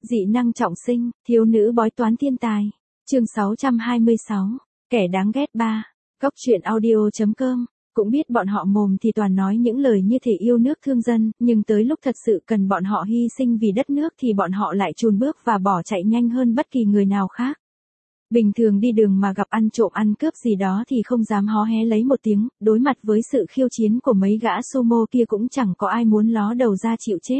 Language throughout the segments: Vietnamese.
Dị năng trọng sinh, thiếu nữ bói toán thiên tài. Chương 626, kẻ đáng ghét 3. Góc truyện audio.com. Cũng biết bọn họ mồm thì toàn nói những lời như thể yêu nước thương dân, nhưng tới lúc thật sự cần bọn họ hy sinh vì đất nước thì bọn họ lại chùn bước và bỏ chạy nhanh hơn bất kỳ người nào khác. Bình thường đi đường mà gặp ăn trộm ăn cướp gì đó thì không dám hó hé lấy một tiếng, đối mặt với sự khiêu chiến của mấy gã sumo kia cũng chẳng có ai muốn ló đầu ra chịu chết.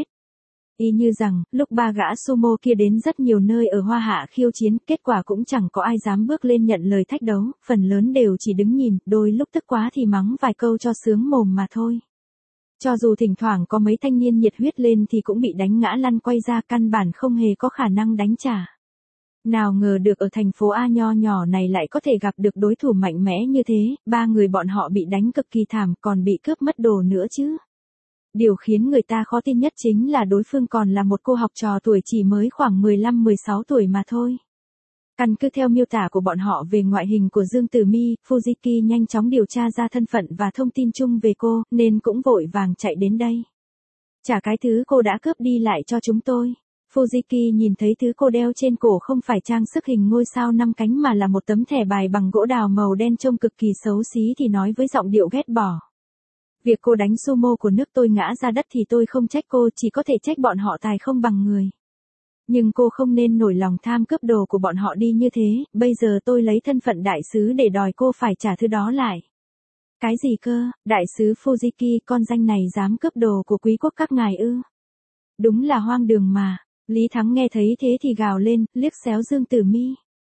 Y như rằng, lúc ba gã sumo kia đến rất nhiều nơi ở Hoa Hạ khiêu chiến, kết quả cũng chẳng có ai dám bước lên nhận lời thách đấu, phần lớn đều chỉ đứng nhìn, đôi lúc tức quá thì mắng vài câu cho sướng mồm mà thôi. Cho dù thỉnh thoảng có mấy thanh niên nhiệt huyết lên thì cũng bị đánh ngã lăn quay ra, căn bản không hề có khả năng đánh trả. Nào ngờ được ở thành phố A nho nhỏ này lại có thể gặp được đối thủ mạnh mẽ như thế, ba người bọn họ bị đánh cực kỳ thảm còn bị cướp mất đồ nữa chứ. Điều khiến người ta khó tin nhất chính là đối phương còn là một cô học trò tuổi chỉ mới khoảng 15-16 tuổi mà thôi. Căn cứ theo miêu tả của bọn họ về ngoại hình của Dương Tử Mi, Fujiki nhanh chóng điều tra ra thân phận và thông tin chung về cô, nên cũng vội vàng chạy đến đây. Trả cái thứ cô đã cướp đi lại cho chúng tôi. Fujiki nhìn thấy thứ cô đeo trên cổ không phải trang sức hình ngôi sao 5 cánh mà là một tấm thẻ bài bằng gỗ đào màu đen trông cực kỳ xấu xí thì nói với giọng điệu ghét bỏ. Việc cô đánh sumo của nước tôi ngã ra đất thì tôi không trách cô, chỉ có thể trách bọn họ tài không bằng người. Nhưng cô không nên nổi lòng tham cướp đồ của bọn họ đi như thế, bây giờ tôi lấy thân phận đại sứ để đòi cô phải trả thứ đó lại. Cái gì cơ, đại sứ Fujiki, con danh này dám cướp đồ của quý quốc các ngài ư? Đúng là hoang đường mà. Lý Thắng nghe thấy thế thì gào lên, liếc xéo Dương Tử Mi.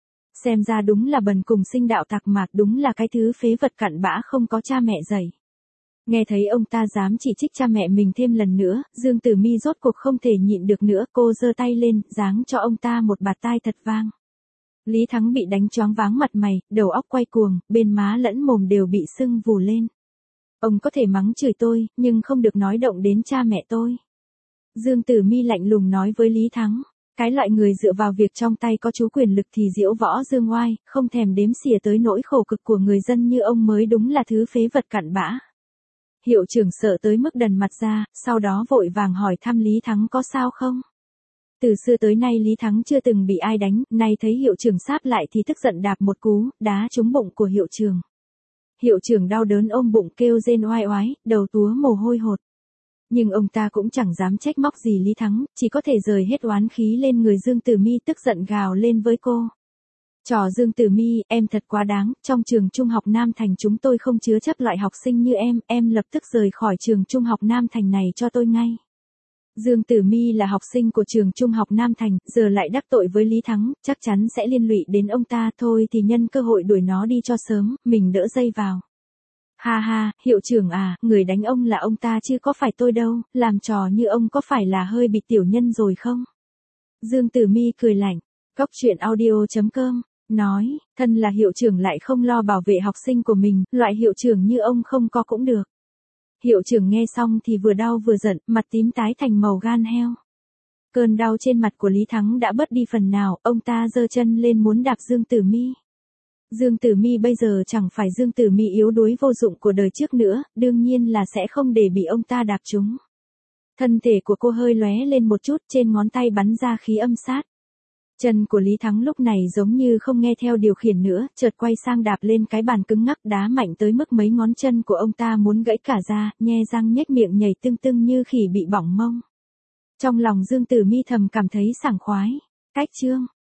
Xem ra đúng là bần cùng sinh đạo tặc mạc, đúng là cái thứ phế vật cặn bã không có cha mẹ dạy. Nghe thấy ông ta dám chỉ trích cha mẹ mình thêm lần nữa, Dương Tử Mi rốt cuộc không thể nhịn được nữa, cô giơ tay lên, giáng cho ông ta một bạt tai thật vang. Lý Thắng bị đánh choáng váng mặt mày, đầu óc quay cuồng, bên má lẫn mồm đều bị sưng vù lên. Ông có thể mắng chửi tôi, nhưng không được nói động đến cha mẹ tôi. Dương Tử Mi lạnh lùng nói với Lý Thắng. Cái loại người dựa vào việc trong tay có chú quyền lực thì diễu võ dương oai, không thèm đếm xỉa tới nỗi khổ cực của người dân như ông mới đúng là thứ phế vật cặn bã. Hiệu trưởng sợ tới mức đần mặt ra, sau đó vội vàng hỏi thăm Lý Thắng có sao không. Từ xưa tới nay Lý Thắng chưa từng bị ai đánh, nay thấy hiệu trưởng sáp lại thì tức giận đạp một cú, đá trúng bụng của hiệu trưởng. Hiệu trưởng đau đớn ôm bụng kêu rên oai oái, đầu túa mồ hôi hột. Nhưng ông ta cũng chẳng dám trách móc gì Lý Thắng, chỉ có thể rời hết oán khí lên người Dương Tử Mi, tức giận gào lên với cô. Trò Dương Tử Mi, em thật quá đáng, trong trường trung học Nam Thành chúng tôi không chứa chấp loại học sinh như em lập tức rời khỏi trường trung học Nam Thành này cho tôi ngay. Dương Tử Mi là học sinh của trường trung học Nam Thành, giờ lại đắc tội với Lý Thắng, chắc chắn sẽ liên lụy đến ông ta, thôi thì nhân cơ hội đuổi nó đi cho sớm, mình đỡ dây vào. Ha ha, hiệu trưởng à, người đánh ông là ông ta chứ có phải tôi đâu, làm trò như ông có phải là hơi bị tiểu nhân rồi không? Dương Tử Mi cười lạnh, góc truyện audio.com, nói, thân là hiệu trưởng lại không lo bảo vệ học sinh của mình, loại hiệu trưởng như ông không có cũng được. Hiệu trưởng nghe xong thì vừa đau vừa giận, mặt tím tái thành màu gan heo. Cơn đau trên mặt của Lý Thắng đã bớt đi phần nào, ông ta giơ chân lên muốn đạp Dương Tử Mi. Dương Tử Mi bây giờ chẳng phải Dương Tử Mi yếu đuối vô dụng của đời trước nữa, đương nhiên là sẽ không để bị ông ta đạp trúng. Thân thể của cô hơi lóe lên một chút, trên ngón tay bắn ra khí âm sát. Chân của Lý Thắng lúc này giống như không nghe theo điều khiển nữa, chợt quay sang đạp lên cái bàn cứng ngắc, đá mạnh tới mức mấy ngón chân của ông ta muốn gãy cả ra, nhe răng nhếch miệng nhảy tưng tưng như khỉ bị bỏng mông. Trong lòng Dương Tử Mi thầm cảm thấy sảng khoái. Cách chương